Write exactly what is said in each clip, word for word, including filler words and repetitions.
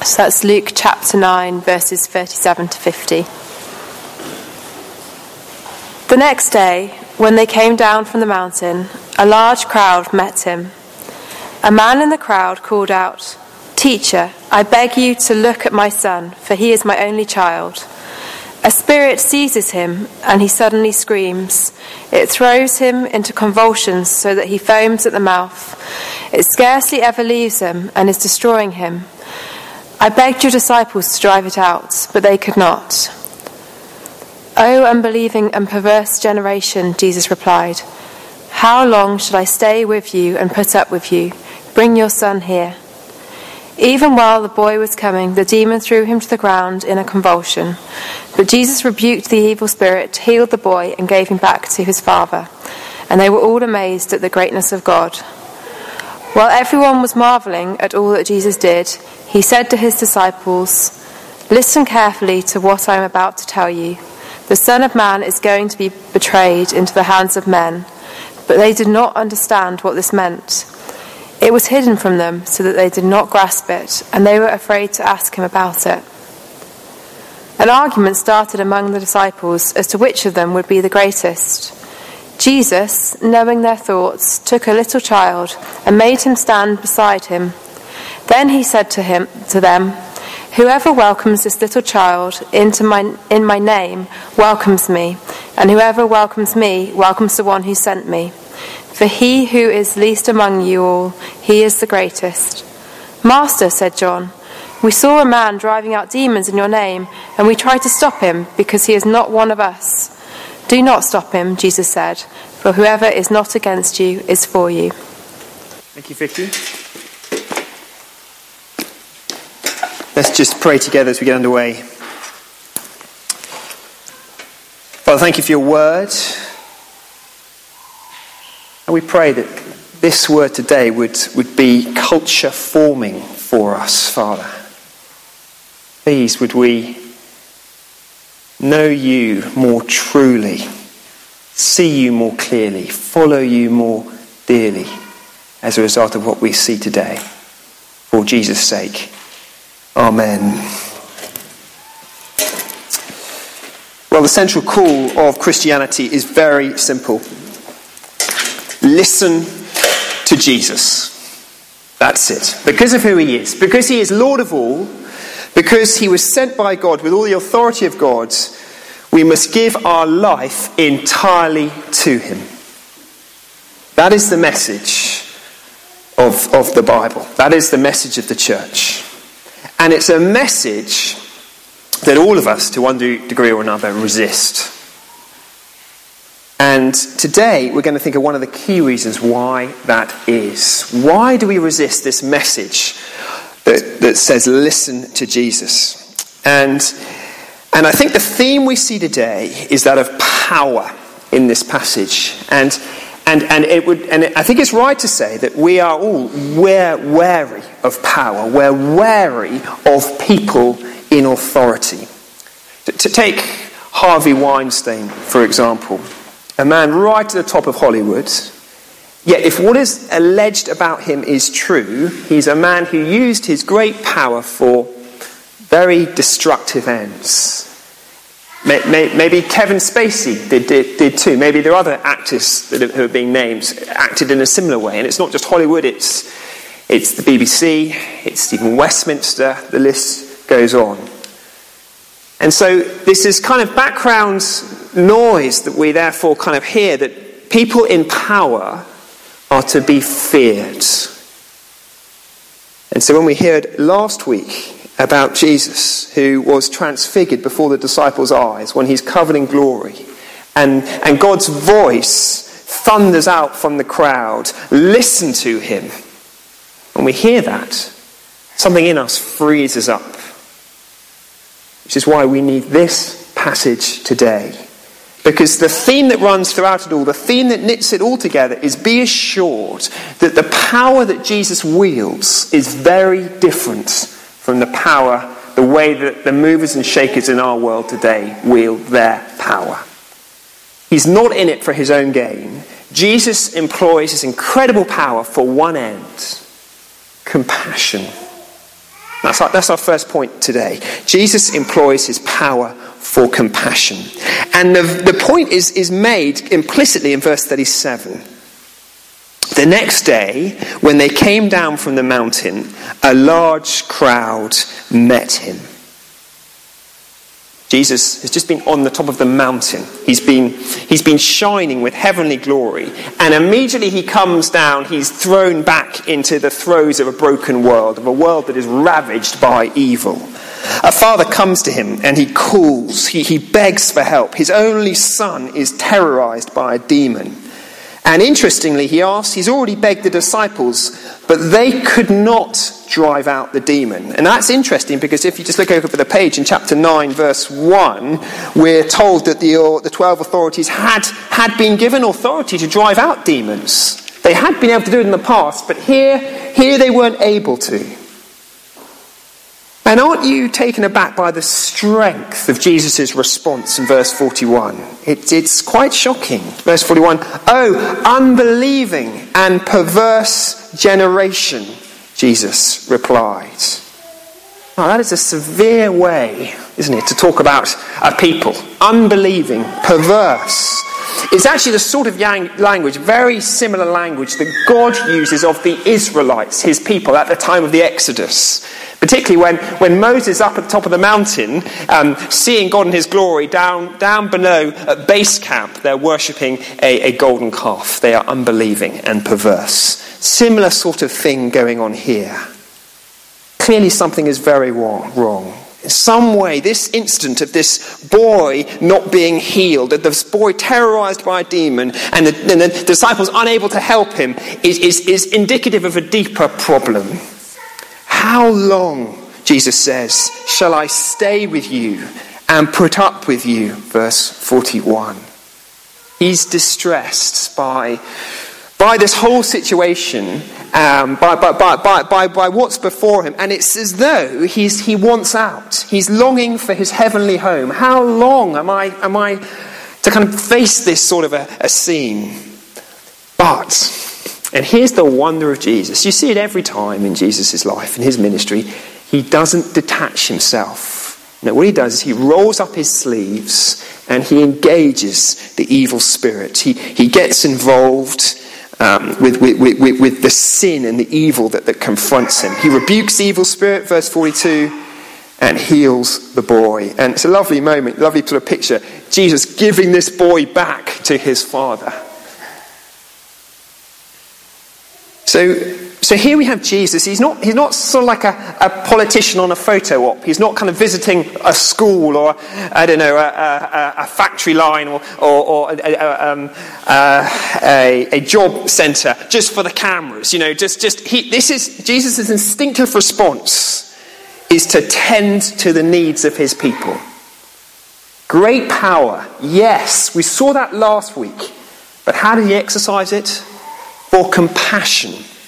So that's Luke chapter nine, verses thirty-seven to fifty. The next day, when they came down from the mountain, a large crowd met him. A man in the crowd called out, "Teacher, I beg you to look at my son, for he is my only child. A spirit seizes him, and he suddenly screams. It throws him into convulsions so that he foams at the mouth. It scarcely ever leaves him and is destroying him. I begged your disciples to drive it out, but they could not." "O unbelieving and perverse generation," Jesus replied, "how long should I stay with you and put up with you? Bring your son here." Even while the boy was coming, the demon threw him to the ground in a convulsion. But Jesus rebuked the evil spirit, healed the boy, and gave him back to his father. And they were all amazed at the greatness of God. While everyone was marveling at all that Jesus did, he said to his disciples, "Listen carefully to what I am about to tell you. The Son of Man is going to be betrayed into the hands of men." But they did not understand what this meant. It was hidden from them so that they did not grasp it, and they were afraid to ask him about it. An argument started among the disciples as to which of them would be the greatest. Jesus, knowing their thoughts, took a little child and made him stand beside him. Then he said to him, to them, "Whoever welcomes this little child into my, in my name welcomes me, and whoever welcomes me welcomes the one who sent me. For he who is least among you all, he is the greatest." "Master," said John, "we saw a man driving out demons in your name, and we tried to stop him because he is not one of us." "Do not stop him," Jesus said, "for whoever is not against you is for you." Thank you, Vicky. Let's just pray together as we get underway. Father, thank you for your word. And we pray that this word today would, would be culture forming for us, Father. Please, would we know you more truly, see you more clearly, follow you more dearly as a result of what we see today. For Jesus' sake. Amen. Well, the central call of Christianity is very simple. Listen to Jesus. That's it. Because of who he is. Because he is Lord of all. Because he was sent by God with all the authority of God. We must give our life entirely to him. That is the message of, of the Bible. That is the message of the church. And it's a message that all of us, to one degree or another, resist. And today we're going to think of one of the key reasons why that is. Why do we resist this message that, that says, listen to Jesus? And, and I think the theme we see today is that of power in this passage. And And and it would and I think it's right to say that we are all we're wary of power. We're wary of people in authority. To, to take Harvey Weinstein, for example, a man right at the top of Hollywood. Yet if what is alleged about him is true, he's a man who used his great power for very destructive ends. Maybe Kevin Spacey did, did, did too. Maybe there are other actors that are, who are being named acted in a similar way. And it's not just Hollywood, it's, it's the B B C, it's Stephen Westminster, the list goes on. And so this is kind of background noise that we therefore kind of hear, that people in power are to be feared. And so when we heard last week about Jesus, who was transfigured before the disciples' eyes when he's covered in glory, and, and God's voice thunders out from the crowd, listen to him. When we hear that, something in us freezes up, which is why we need this passage today. Because the theme that runs throughout it all, the theme that knits it all together, is be assured that the power that Jesus wields is very different from the power, the way that the movers and shakers in our world today wield their power. He's not in it for his own gain. Jesus employs his incredible power for one end: compassion. That's our, that's our first point today. Jesus employs his power for compassion. And the, the point is, is made implicitly in verse thirty-seven. The next day, when they came down from the mountain, a large crowd met him. Jesus has just been on the top of the mountain. He's been, he's been shining with heavenly glory. And immediately he comes down, he's thrown back into the throes of a broken world, of a world that is ravaged by evil. A father comes to him and he calls, he, he begs for help. His only son is terrorized by a demon. And interestingly, he asks, he's already begged the disciples, but they could not drive out the demon. And that's interesting because if you just look over the page in chapter nine, verse one, we're told that the, the twelve authorities had, had been given authority to drive out demons. They had been able to do it in the past, but here, here they weren't able to. And aren't you taken aback by the strength of Jesus' response in verse forty-one? It, it's quite shocking. Verse forty-one, "Oh, unbelieving and perverse generation," Jesus replied. Oh, that is a severe way, isn't it, to talk about a people. Unbelieving, perverse. It's actually the sort of language, very similar language, that God uses of the Israelites, his people, at the time of the Exodus. Particularly when, when Moses up at the top of the mountain, um, seeing God in his glory, down, down below at base camp, they're worshipping a, a golden calf. They are unbelieving and perverse. Similar sort of thing going on here. Clearly something is very wrong. In some way, this incident of this boy not being healed, that this boy terrorized by a demon, and the, and the disciples unable to help him, is, is, is indicative of a deeper problem. How long, Jesus says, shall I stay with you and put up with you? Verse forty-one. He's distressed by, by this whole situation, um, by, by, by, by, by, by what's before him. And it's as though he's, he wants out. He's longing for his heavenly home. How long am I, am I to kind of face this sort of a, a scene? But... And here's the wonder of Jesus. You see it every time in Jesus' life, in his ministry. He doesn't detach himself. No, what he does is he rolls up his sleeves and he engages the evil spirit. He, he gets involved um, with, with, with, with the sin and the evil that, that confronts him. He rebukes the evil spirit, verse forty-two, and heals the boy. And it's a lovely moment, lovely sort of picture. Jesus giving this boy back to his father. So, so here we have Jesus. He's not, he's not sort of like a, a politician on a photo op. He's not kind of visiting a school or, I don't know, a, a, a factory line or, or, or a, a, um, a, a job centre just for the cameras. You know, just, just he, this is Jesus' instinctive response is to tend to the needs of his people. Great power, yes, we saw that last week. But how did he exercise it? For compassion.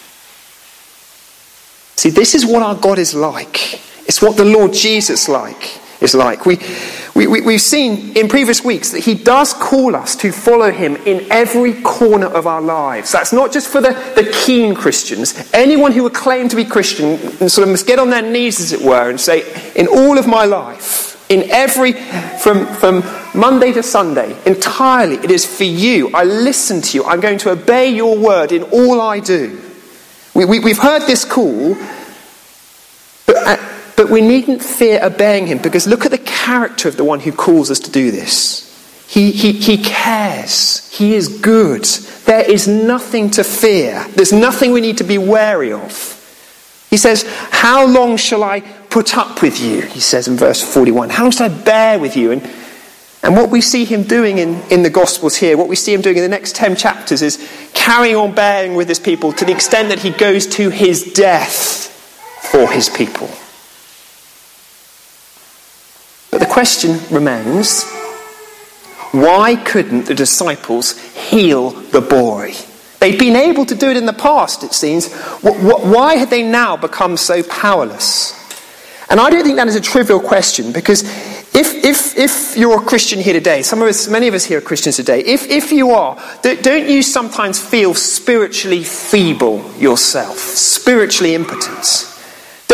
See, this is what our God is like. It's what the Lord Jesus like is like. We, we, we, we've seen in previous weeks that he does call us to follow him in every corner of our lives. That's not just for the, the keen Christians. Anyone who would claim to be Christian sort of must get on their knees, as it were, and say, in all of my life, in every, from, from Monday to Sunday, entirely, it is for you. I listen to you. I'm going to obey your word in all I do. We, we, we've heard this call, but, uh, but we needn't fear obeying him, because look at the character of the one who calls us to do this. He, he, he cares. He is good. There is nothing to fear. There's nothing we need to be wary of. He says, how long shall I put up with you? He says in verse forty-one. How long shall I bear with you? And, and what we see him doing in, in the Gospels here, what we see him doing in the next ten chapters, is carrying on bearing with his people to the extent that he goes to his death for his people. But the question remains, why couldn't the disciples heal the boy? They'd been able to do it in the past, it seems. Why had they now become so powerless? And I don't think that is a trivial question, because if if if you're a Christian here today, some of us, many of us here are Christians today, if, if you are, don't you sometimes feel spiritually feeble yourself, spiritually impotent?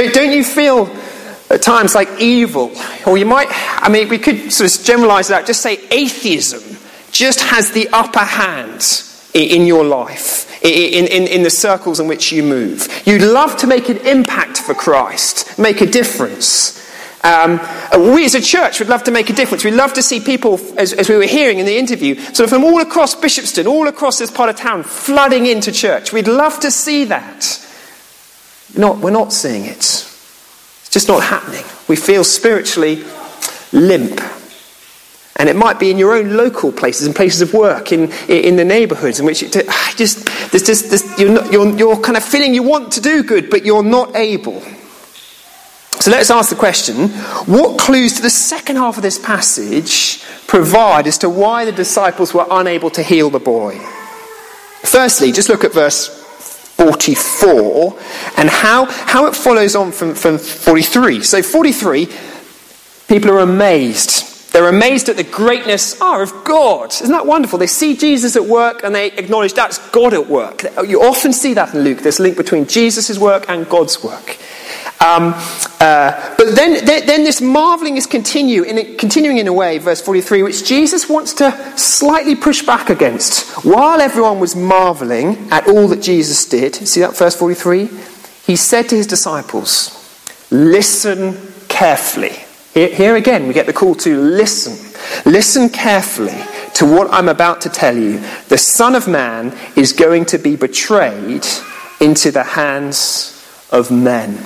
Don't, don't you feel at times like evil? Or you might, I mean, we could sort of generalize that, just say atheism just has the upper hand in your life, in, in, in the circles in which you move. You'd love to make an impact for Christ, make a difference. Um, we as a church would love to make a difference. We'd love to see people, as, as we were hearing in the interview, sort of from all across Bishopston, all across this part of town, flooding into church. We'd love to see that. Not, we're not seeing it. It's just not happening. We feel spiritually limp. And it might be in your own local places, in places of work, in in the neighbourhoods in which it just there's just this, you're, not, you're you're kind of feeling you want to do good, but you're not able. So let's ask the question, what clues do the second half of this passage provide as to why the disciples were unable to heal the boy? Firstly, just look at verse forty-four and how, how it follows on from, from forty-three. So forty-three, people are amazed. They're amazed at the greatness oh, of God. Isn't that wonderful? They see Jesus at work and they acknowledge that's God at work. You often see that in Luke, this link between Jesus' work and God's work. Um, uh, but then, then, then this marvelling is continue in, continuing in a way, verse forty-three, which Jesus wants to slightly push back against. While everyone was marvelling at all that Jesus did, see that verse forty-three? He said to his disciples, listen carefully. Here, here again, we get the call to listen. Listen carefully to what I'm about to tell you. The Son of Man is going to be betrayed into the hands of men.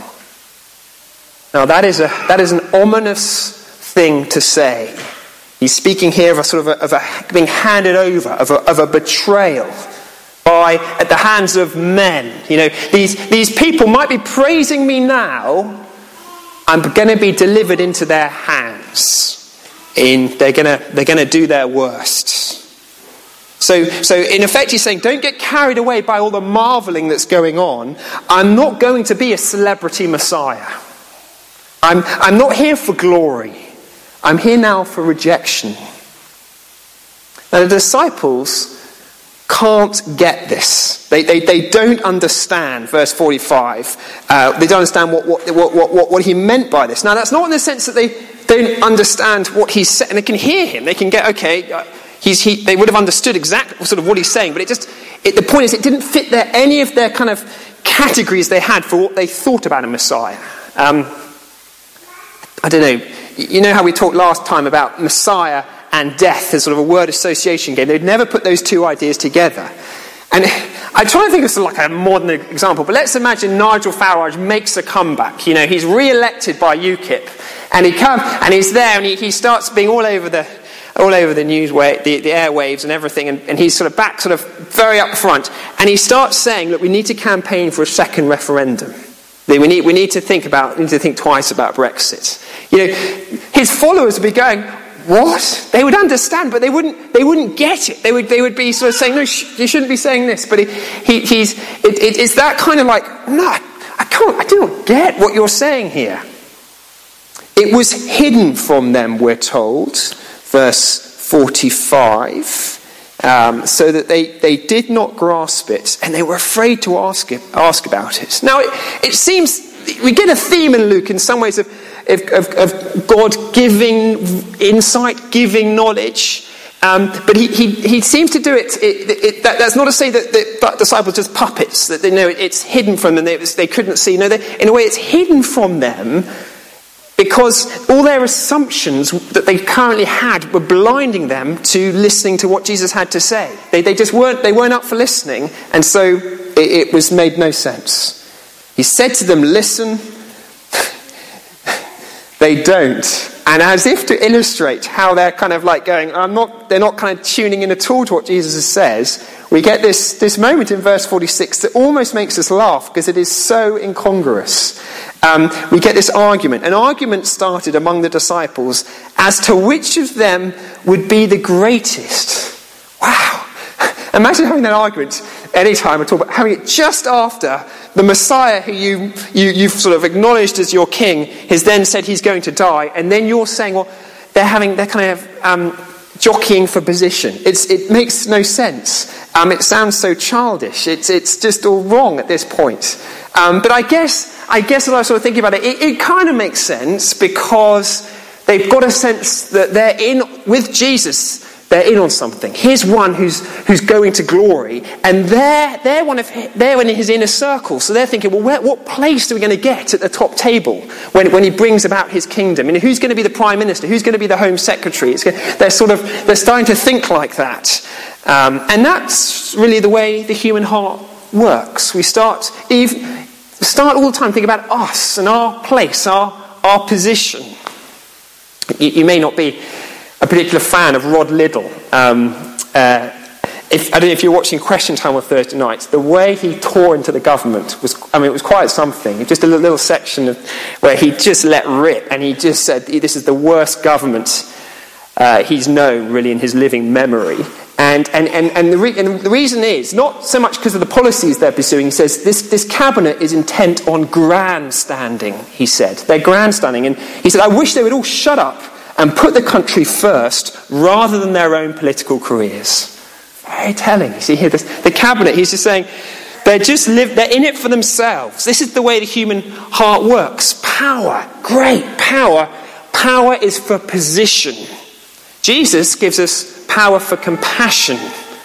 Now that is a that is an ominous thing to say. He's speaking here of a sort of a, of a being handed over, of a, of a betrayal by at the hands of men. You know, these these people might be praising me now. I'm going to be delivered into their hands. In they're going to they're going to do their worst. So, so in effect, he's saying, don't get carried away by all the marvelling that's going on. I'm not going to be a celebrity Messiah. I'm, I'm not here for glory. I'm here now for rejection. Now, the disciples can't get this. They, they, they don't understand, verse forty-five. Uh, they don't understand what, what, what, what, what he meant by this. Now, that's not in the sense that they don't understand what he's saying. And they can hear him. They can get, okay, uh, he's, he, they would have understood exactly sort of what he's saying. But it just, it, the point is, it didn't fit their, any of their kind of categories they had for what they thought about a Messiah. Um, I don't know. You know how we talked last time about Messiah and death as sort of a word association game. They'd never put those two ideas together. And I try to think of sort of like a modern example, but let's imagine Nigel Farage makes a comeback. You know, he's re-elected by UKIP, and he comes and he's there, and he, he starts being all over the all over the news, way, the, the airwaves and everything, and, and he's sort of back, sort of very up front, and he starts saying, "Look, we need to campaign for a second referendum. We need we need to think about we need to think twice about Brexit." You know, his followers would be going, "What?" They would understand, but they wouldn't. They wouldn't get it. They would. They would be sort of saying, "No, sh- you shouldn't be saying this." But he, he, he's. It, it, it's that kind of like, "No, I can't. I do not get what you're saying here." It was hidden from them, we're told, verse forty-five, um, so that they, they did not grasp it, and they were afraid to ask it, ask about it. Now, it, it seems we get a theme in Luke in some ways of. Of, of, of God giving insight, giving knowledge. Um, but he, he, he seems to do it, it, it that, that's not to say that the disciples are just puppets, that they know it, it's hidden from them, they, they couldn't see. No, they, in a way it's hidden from them because all their assumptions that they currently had were blinding them to listening to what Jesus had to say. They, they just weren't, they weren't up for listening, and so it, it was made no sense. He said to them, listen. They don't. And as if to illustrate how they're kind of like going, I'm not, they're not kind of tuning in at all to what Jesus says, we get this, this moment in verse forty-six that almost makes us laugh because it is so incongruous. Um, we get this argument. An argument started among the disciples as to which of them would be the greatest. Wow. Imagine having that argument any time at all, but having it just after the Messiah who you, you, you've sort of acknowledged as your king has then said he's going to die, and then you're saying, well, they're having, they're kind of um, jockeying for position. It's, it makes no sense. Um, it sounds so childish. It's, it's just all wrong at this point. Um, but I guess, I guess when I was sort of thinking about it, it, it kind of makes sense because they've got a sense that they're in, with Jesus, they're in on something. Here's one who's who's going to glory, and they're, they're, one of his, they're in his inner circle. So they're thinking, well, where, what place are we going to get at the top table when, when he brings about his kingdom? And who's going to be the prime minister? Who's going to be the home secretary? It's going, they're sort of, they're starting to think like that. Um, and that's really the way the human heart works. We start, even, start all the time thinking about us and our place, our, our position. You, you may not be a particular fan of Rod Liddell. Um, uh, if, I don't know if you're watching Question Time on Thursday nights, the way he tore into the government was, I mean, it was quite something. Just a little, little section of, where he just let rip, and he just said, this is the worst government uh, he's known, really, in his living memory. And and, and, and, the, re- and the reason is, not so much because of the policies they're pursuing. He says, this, this cabinet is intent on grandstanding, he said. They're grandstanding. And he said, I wish they would all shut up and put the country first rather than their own political careers. Very telling. You see here, this, the cabinet, he's just saying, they're just live, they're in it for themselves. This is the way the human heart works. Power, great power. Power is for position. Jesus gives us power for compassion.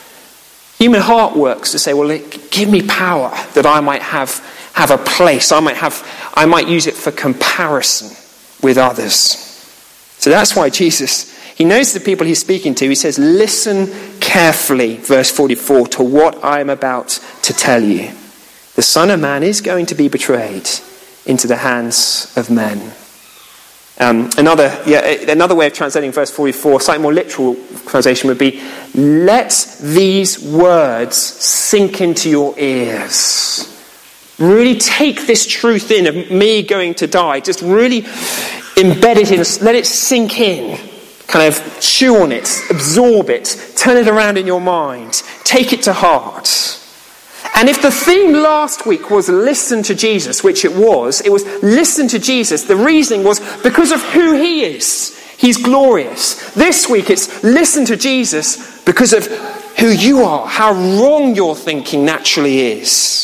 Human heart works to say, well, give me power that I might have, have a place. I might have, I might use it for comparison with others. So that's why Jesus, he knows the people he's speaking to. He says, listen carefully, verse forty-four, to what I am about to tell you. The Son of Man is going to be betrayed into the hands of men. Um, another, yeah, another way of translating verse forty-four, slightly more literal translation would be, let these words sink into your ears. Really take this truth in of me going to die. Just really embed it in, let it sink in. Kind of chew on it, absorb it, turn it around in your mind. Take it to heart. And if the theme last week was listen to Jesus, which it was, it was listen to Jesus. The reasoning was because of who he is. He's glorious. This week it's listen to Jesus because of who you are, how wrong your thinking naturally is.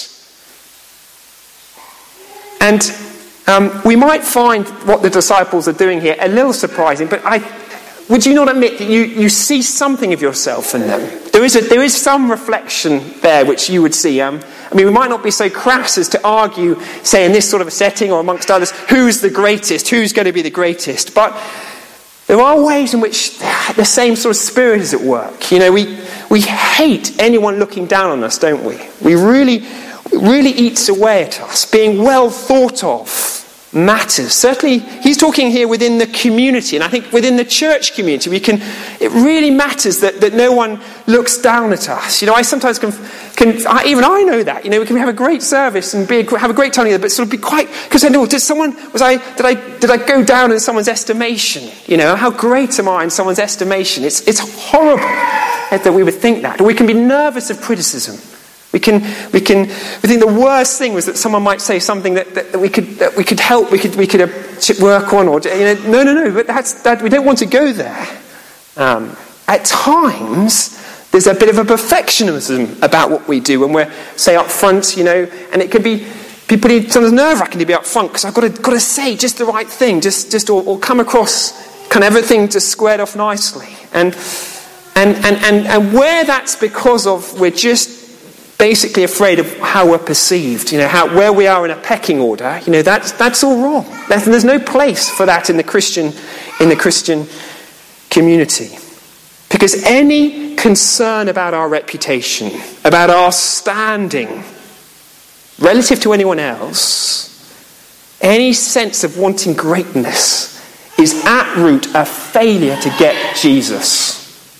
And um, we might find what the disciples are doing here a little surprising, but I, would you not admit that you, you see something of yourself in them? There is a, there is some reflection there which you would see. Um, I mean, we might not be so crass as to argue, say, in this sort of a setting or amongst others, who's the greatest, who's going to be the greatest. But there are ways in which the same sort of spirit is at work. You know, we we hate anyone looking down on us, don't we? We really... It really eats away at us. Being well thought of matters. Certainly, he's talking here within the community, and I think within the church community, we can. It really matters that, that no one looks down at us. You know, I sometimes can, can I, even I know that. You know, we can have a great service and be a, have a great time together, but sort of be quite because I know. Did someone was I did I did I go down in someone's estimation? You know, how great am I in someone's estimation? It's it's horrible that we would think that, or we can be nervous of criticism. We can, we can, we think the worst thing was that someone might say something that, that, that we could, that we could help, we could, we could uh, work on, or you know, no, no, no. But that's that. We don't want to go there. Um, at times, there's a bit of a perfectionism about what we do when we're, say, up front, you know, and it could be people need sometimes nerve-wracking to be up front because I've got to, got to say just the right thing, just, just, or, or come across kind of everything just squared off nicely, and, and, and, and, and where that's because of we're just basically afraid of how we're perceived, you know, how where we are in a pecking order, you know, that's that's all wrong. That's, there's no place for that in the Christian in the Christian community. Because any concern about our reputation, about our standing relative to anyone else, any sense of wanting greatness is at root a failure to get Jesus.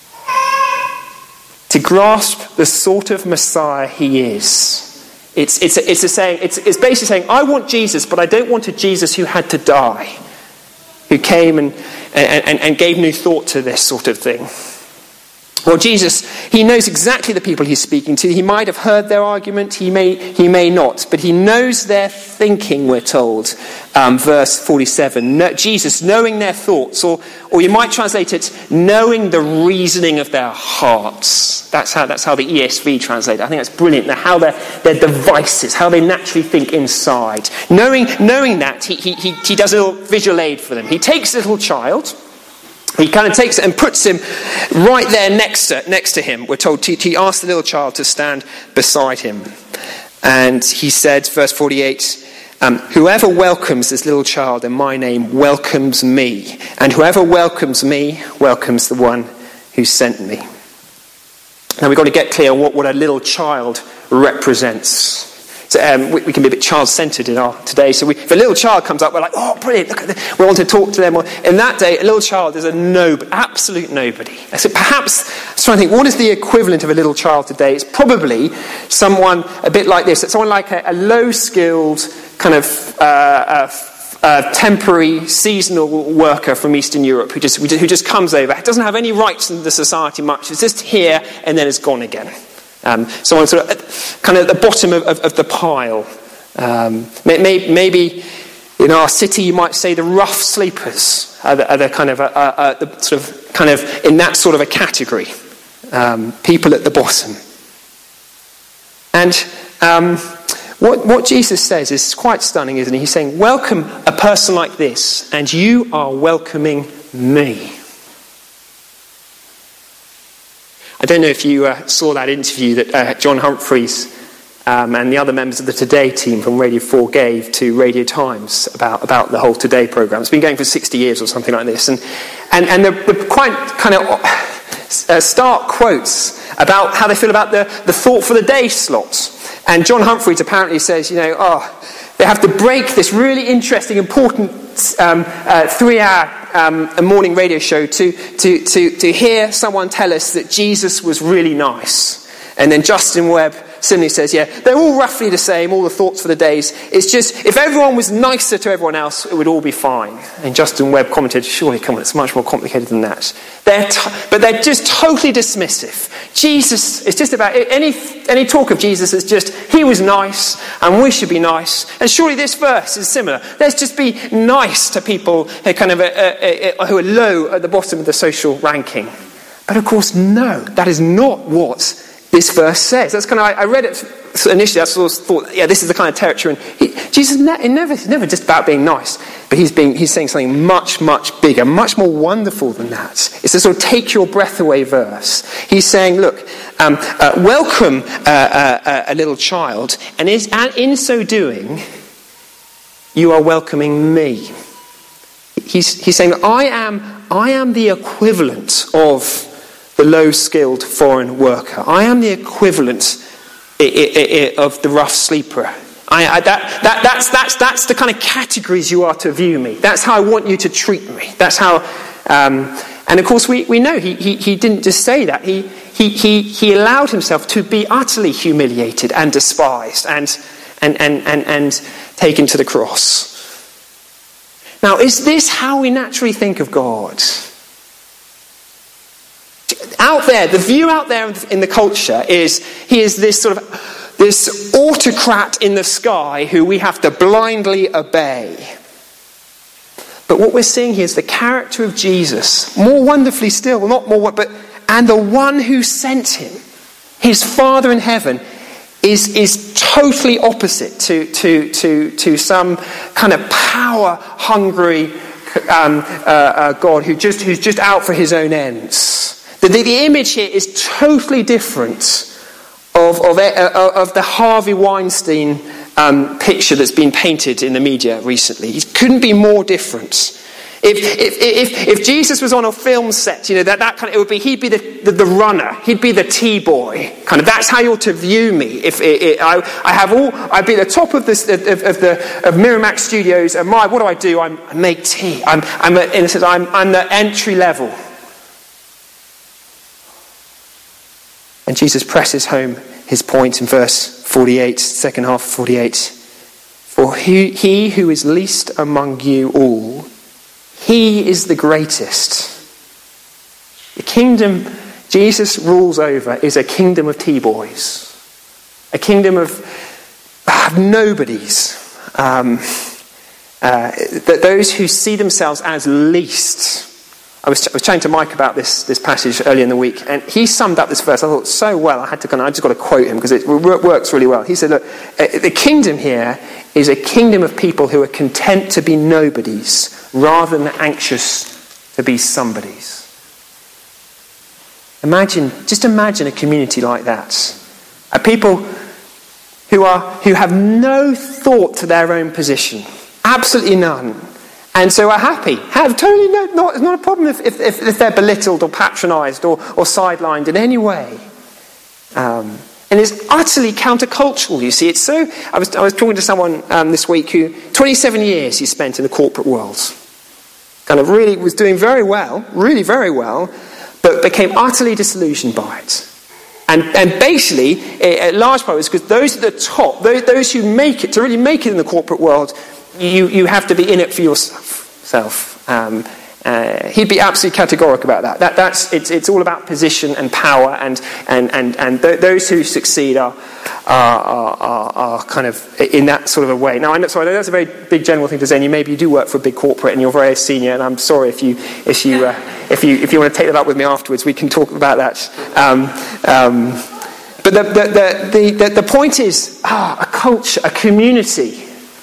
To grasp the sort of Messiah he is. It's, it's, a, it's, a saying, it's, it's basically saying, I want Jesus, but I don't want a Jesus who had to die, who came and, and, and gave new thought to this sort of thing. Well, Jesus, he knows exactly the people he's speaking to. He might have heard their argument, he may he may not, but he knows their thinking, we're told. Um, verse forty-seven, no, Jesus, knowing their thoughts, or or you might translate it, knowing the reasoning of their hearts. That's how that's how the E S V translates it. I think that's brilliant. How their their devices, how they naturally think inside. Knowing knowing that, he he he, he does a little visual aid for them. He takes a little child. He kind of takes it and puts him right there next to, next to him. We're told he, he asked the little child to stand beside him. And he said, verse forty-eight, um, whoever welcomes this little child in my name welcomes me. And whoever welcomes me welcomes the one who sent me. Now we've got to get clear on what, what a little child represents. So, um, we, we can be a bit child-centred in our today. So we, if a little child comes up, we're like, oh, brilliant, look at this. We want to talk to them. Well, in that day, a little child is a no, absolute nobody. So perhaps, I was trying to think, what is the equivalent of a little child today? It's probably someone a bit like this. It's someone like a, a low-skilled, kind of uh, uh, uh, temporary, seasonal worker from Eastern Europe who just, who just comes over. Doesn't have any rights in the society much. It's just here and then it's gone again. Um, someone sort of kind of at the bottom of, of, of the pile. Um, maybe, maybe in our city you might say the rough sleepers are the, are the kind of uh, uh, the sort of kind of in that sort of a category. Um, people at the bottom. And um, what, what Jesus says is quite stunning, isn't he? He's saying, welcome a person like this, and you are welcoming me. I don't know if you uh, saw that interview that uh, John Humphreys um, and the other members of the Today team from Radio four gave to Radio Times about, about the whole Today programme. It's been going for sixty years or something like this. And and, and they're, they're quite kind of uh, stark quotes about how they feel about the, the Thought for the Day slots. And John Humphreys apparently says, you know, oh, they have to break this really interesting, important um, uh, three-hour Um, a morning radio show to, to, to, to hear someone tell us that Jesus was really nice. And then Justin Webb similarly says, yeah, they're all roughly the same, all the thoughts for the days. It's just, if everyone was nicer to everyone else, it would all be fine. And Justin Webb commented, surely, come on, it's much more complicated than that. They're t- but they're just totally dismissive. Jesus, it's just about, any, any talk of Jesus is just, he was nice, and we should be nice. And surely this verse is similar. Let's just be nice to people who, kind of, uh, uh, uh, who are low at the bottom of the social ranking. But of course, no, that is not what this verse says. That's kind of, I, I read it initially, I sort of thought, yeah, this is the kind of territory. And he, Jesus ne- never, it's never just about being nice, but he's being, he's saying something much, much bigger, much more wonderful than that. It's a sort of take your breath away verse. He's saying, look, um, uh, welcome uh, uh, a little child, and, is, and in so doing, you are welcoming me. He's, he's saying that I am, I am the equivalent of the low-skilled foreign worker. I am the equivalent I- I- I- of the rough sleeper. I, I, that, that, that's, that's, that's the kind of categories you are to view me. That's how I want you to treat me. That's how... Um, and of course, we, we know he, he, he didn't just say that. He, he, he, he allowed himself to be utterly humiliated and despised and, and, and, and, and taken to the cross. Now, is this how we naturally think of God? Out there, the view out there in the culture is he is this sort of this autocrat in the sky who we have to blindly obey. But what we're seeing here is the character of Jesus, more wonderfully still, not more, but and the one who sent him, his Father in heaven, is is totally opposite to to to to some kind of power hungry um, uh, uh, God who just who's just out for his own ends. The, the, the image here is totally different of, of, uh, of the Harvey Weinstein um, picture that's been painted in the media recently. It couldn't be more different. If, if, if, if Jesus was on a film set, you know, that, that kind of, it would be, he'd be the, the, the runner, he'd be the T-boy, kind of, that's how you're to view me. If it, it, I, I have all, I'd be at the top of this, of, of the, of Miramax Studios, and my, what do I do? I'm, I make tea. I'm, I'm, a, in a sense, I'm, I'm the entry level. And Jesus presses home his point in verse forty-eight, second half of forty-eight. For he, he who is least among you all, he is the greatest. The kingdom Jesus rules over is a kingdom of T-boys, a kingdom of uh, nobodies, um, uh, that those who see themselves as least. I was, I was chatting to Mike about this, this passage earlier in the week, and he summed up this verse, I thought, so well. I had to kind of, I just got to quote him because it works really well. He said, look, the kingdom here is a kingdom of people who are content to be nobodies rather than anxious to be somebodies. Imagine, just imagine a community like that. A people who are who have no thought to their own position, absolutely none. And so are happy. Have totally no, not, it's not a problem if, if, if they're belittled or patronised or, or sidelined in any way. Um, and it's utterly countercultural, you see. It's so. I was I was talking to someone um, this week who twenty-seven years he spent in the corporate world. Kind of really was doing very well, really very well, but became utterly disillusioned by it. And, and basically, a, a large part was because those at the top, those, those who make it, to really make it in the corporate world, You you have to be in it for yourself. Um, uh, he'd be absolutely categorical about that. That that's it's it's all about position and power, and and and and th- those who succeed are are, are are kind of in that sort of a way. Now, I know, so I know that's a very big general thing to say. And you maybe you do work for a big corporate, and you're very senior. And I'm sorry if you if you uh, if you if you want to take that up with me afterwards, we can talk about that. Um, um, but the the the the, the point is ah, a culture, a community.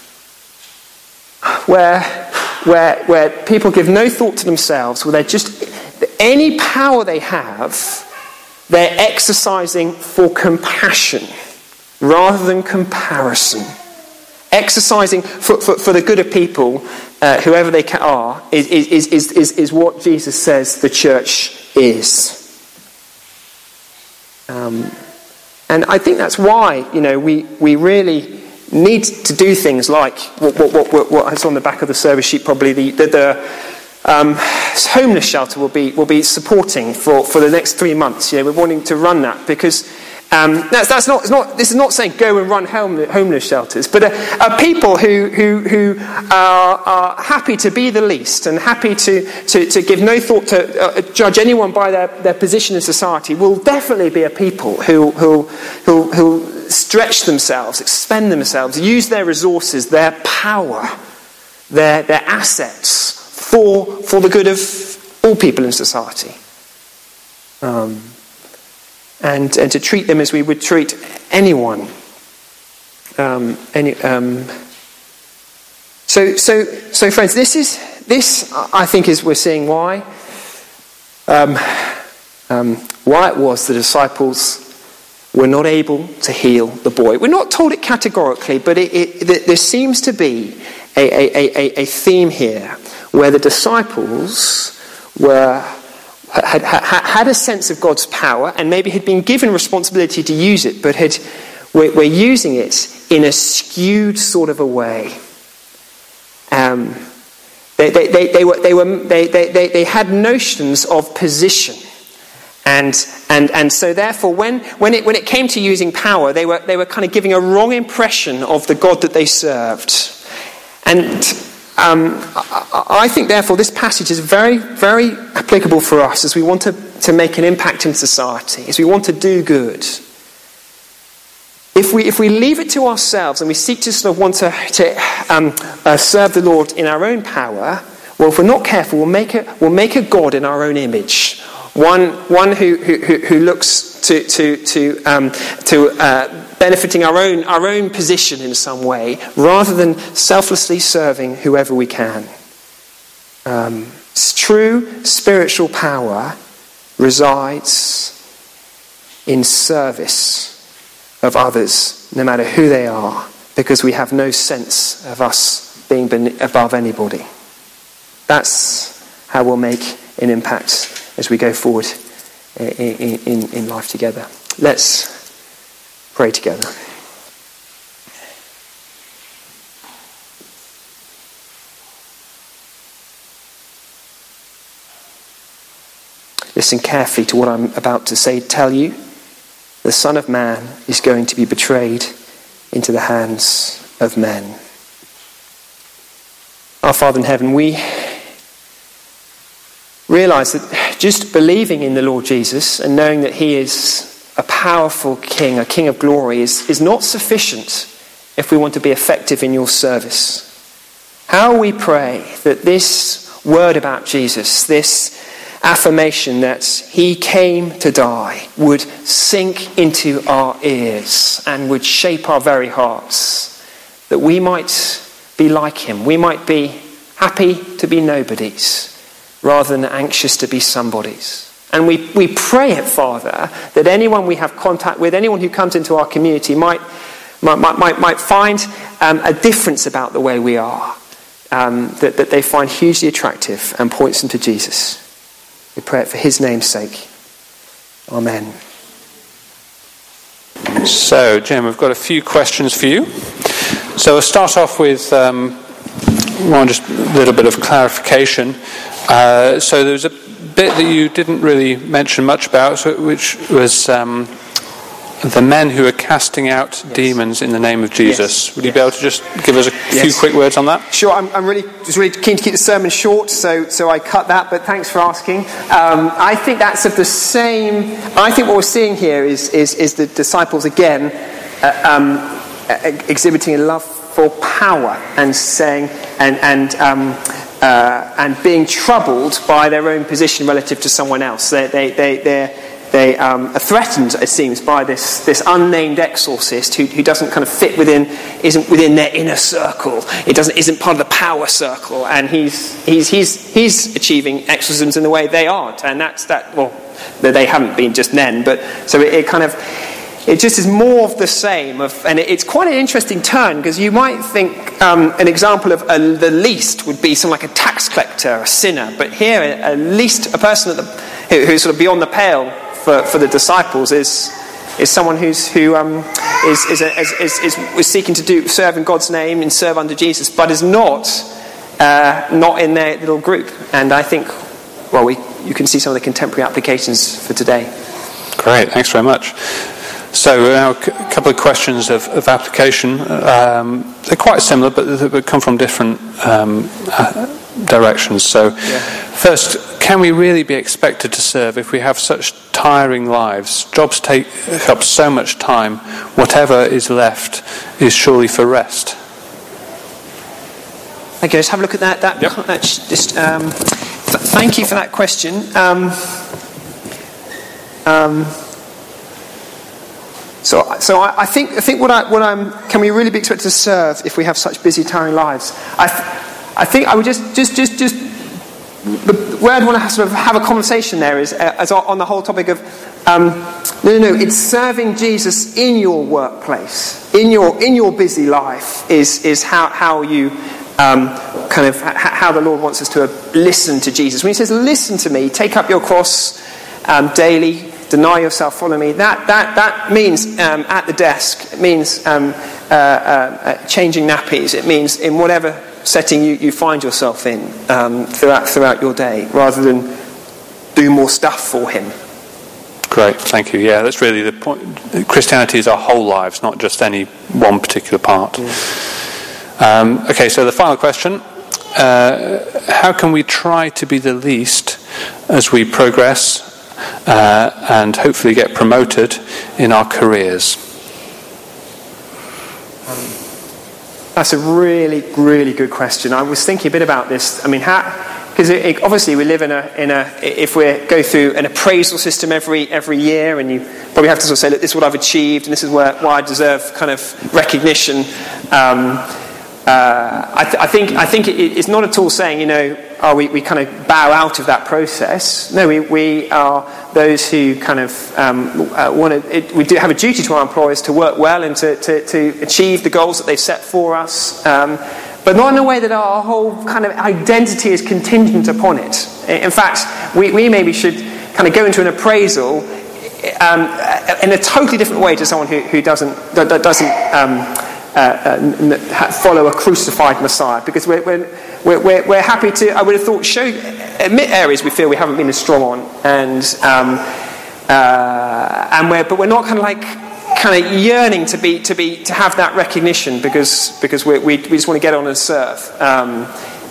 Where, where, where people give no thought to themselves, where they're just, any power they have, they're exercising for compassion rather than comparison. Exercising for, for, for the good of people, uh, whoever they are, is, is, is, is, is what Jesus says the church is. Um, and I think that's why, you know, we, we really need to do things like what, what, what, what is on the back of the service sheet, probably the, the, the um, homeless shelter will be will be supporting for, for the next three months. You know, we're wanting to run that because um, that's that's not it's not this is not saying go and run homeless shelters, but are, are people who who who are, are happy to be the least and happy to to, to give no thought to uh, judge anyone by their, their position in society will definitely be a people who who who who. stretch themselves, expend themselves, use their resources, their power, their their assets for for the good of all people in society, um, and and to treat them as we would treat anyone. Um, any, um, so so so, friends, this is this I think is we're seeing why um, um, why it was the disciples were not able to heal the boy. We're not told it categorically, but it, it, there seems to be a, a, a, a theme here where the disciples were had, had, had a sense of God's power and maybe had been given responsibility to use it, but had were, were using it in a skewed sort of a way. Um, they, they, they, they were they were they, they, they, they had notions of position. And and and so therefore, when when it when it came to using power, they were they were kind of giving a wrong impression of the God that they served. And um, I, I think therefore this passage is very very applicable for us as we want to to make an impact in society, as we want to do good. If we if we leave it to ourselves and we seek to sort of want to to um, uh, serve the Lord in our own power, well, if we're not careful, we'll make a we'll make a God in our own image. One, one who, who, who looks to to to um, to uh, benefiting our own our own position in some way, rather than selflessly serving whoever we can. Um, true spiritual power resides in service of others, no matter who they are, because we have no sense of us being above anybody. That's how we'll make an impact as we go forward in, in, in life together. Let's pray together. Listen carefully to what I'm about to say. Tell you, the Son of Man is going to be betrayed into the hands of men. Our Father in heaven, we realize that just believing in the Lord Jesus and knowing that he is a powerful king, a king of glory, is, is not sufficient if we want to be effective in your service. How we pray that this word about Jesus, this affirmation that he came to die, would sink into our ears and would shape our very hearts, that we might be like him. We might be happy to be nobodies rather than anxious to be somebodies. And we, we pray it, Father, that anyone we have contact with, anyone who comes into our community might, might, might, might find um, a difference about the way we are, um, that, that they find hugely attractive and points them to Jesus. We pray it for his name's sake. Amen. So, Jim, we've got a few questions for you. So we'll start off with um, one just a little bit of clarification. Uh, so there was a bit that you didn't really mention much about, which was um, the men who are casting out yes. demons in the name of Jesus. Yes. Would you yes. be able to just give us a yes. few quick words on that? Sure. I'm, I'm really just really keen to keep the sermon short, so so I cut that. But thanks for asking. Um, I think that's of the same. I think what we're seeing here is is, is the disciples again uh, um, uh, exhibiting a love for power and saying and and. Um, Uh, and being troubled by their own position relative to someone else. They, they, they, they're, they um, are threatened, it seems, by this, this unnamed exorcist who, who doesn't kind of fit within, isn't within their inner circle. It doesn't, isn't part of the power circle, and he's he's he's he's achieving exorcisms in the way they aren't, and that's that. Well, they haven't been just then, but so it, it kind of. It just is more of the same, of, and it's quite an interesting turn, because you might think um, an example of a, the least would be someone like a tax collector, a sinner, but here at least a person at the, who, who's sort of beyond the pale for, for the disciples is is someone who's who um, is is, a, is, is is is seeking to do serve in God's name and serve under Jesus, but is not uh, not in their little group. And I think, well, we you can see some of the contemporary applications for today. Great, thanks very much. So now a couple of questions of, of application. Um, they're quite similar, but they come from different um, uh, directions. So yeah. First, can we really be expected to serve if we have such tiring lives? Jobs take up so much time. Whatever is left is surely for rest. Okay, let's have a look at that. That, yep. that just, um, th- thank you for that question. Um, um, So, so I, I think I think what I what I'm can we really be expected to serve if we have such busy, tiring lives? I, th- I think I would just just just just the where I'd want to sort of have a conversation there is uh, as on the whole topic of um, no no no it's serving Jesus in your workplace, in your in your busy life is is how how you um, kind of ha- how the Lord wants us to listen to Jesus. When he says listen to me, take up your cross um, daily. Deny yourself, follow me. That that that means um, at the desk. It means um, uh, uh, changing nappies. It means in whatever setting you, you find yourself in um, throughout throughout your day, rather than do more stuff for him. Great, thank you. Yeah, that's really the point. Christianity is our whole lives, not just any one particular part. Yeah. Um, okay, so the final question: uh, how can we try to be the least as we progress? Uh, and hopefully get promoted in our careers? Um, that's a really, really good question. I was thinking a bit about this. I mean, how? Because obviously we live in a in a if we go through an appraisal system every every year, and you probably have to sort of say, look, this is what I've achieved, and this is where why I deserve kind of recognition. Um, Uh, I, th- I think I think it, it's not at all saying, you know, oh, we, we kind of bow out of that process. No, we, we are those who kind of um, uh, want to. We do have a duty to our employers to work well and to, to, to achieve the goals that they've set for us, um, but not in a way that our whole kind of identity is contingent upon it. In fact, we, we maybe should kind of go into an appraisal um, in a totally different way to someone who, who doesn't that, that doesn't. Um, Uh, uh, follow a crucified Messiah, because we're, we're we're we're happy to. I would have thought show admit areas we feel we haven't been as strong on, and um, uh, and we're but we're not kind of like kind of yearning to be to be to have that recognition because because we we, we just want to get on and serve. Um,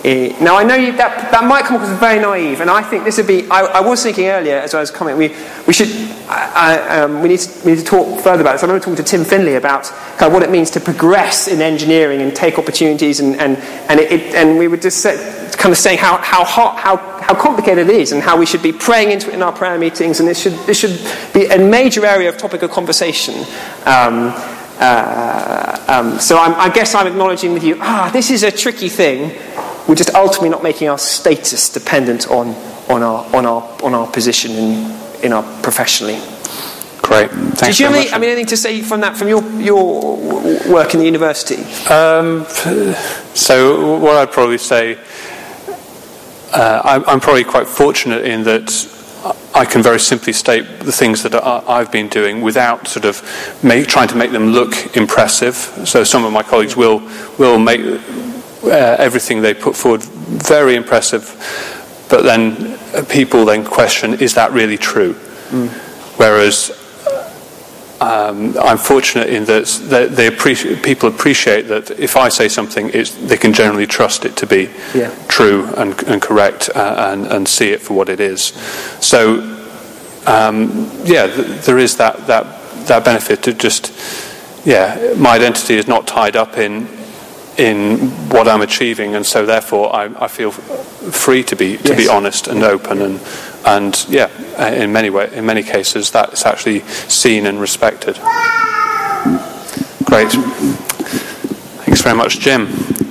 Eh, now, I know you, that that might come across as very naive, and I think this would be. I, I was thinking earlier, as I was commenting, we we should I, I, um, we need to, we need to talk further about this. I remember talking to Tim Finley about kind of what it means to progress in engineering and take opportunities, and and and it, it, and we were just say, kind of saying how how hot, how how complicated it is, and how we should be praying into it in our prayer meetings, and this should this should be a major area of topic of conversation. Um, uh, um, so I'm, I guess I'm acknowledging with you, ah, this is a tricky thing. We're just ultimately not making our status dependent on, on our on our on our position in in our professionally. Great. Thanks Did you have very any, much. I mean, anything to say from that from your your work in the university? Um, so what I'd probably say, uh, I'm, I'm probably quite fortunate in that I can very simply state the things that I, I've been doing without sort of make, trying to make them look impressive. So some of my colleagues will will make Uh, everything they put forward very impressive, but then uh, people then question, is that really true? Mm. Whereas um, I'm fortunate in that they, they appreciate, people appreciate that if I say something, it's, they can generally trust it to be yeah. true and, and correct, uh, and, and see it for what it is. So um, yeah, th- there is that, that that benefit to just, yeah, my identity is not tied up in in what I'm achieving, and so therefore I, I feel free to be to yes. be honest and open, and and yeah, in many way, in many cases, that's actually seen and respected. Great, thanks very much, Jim.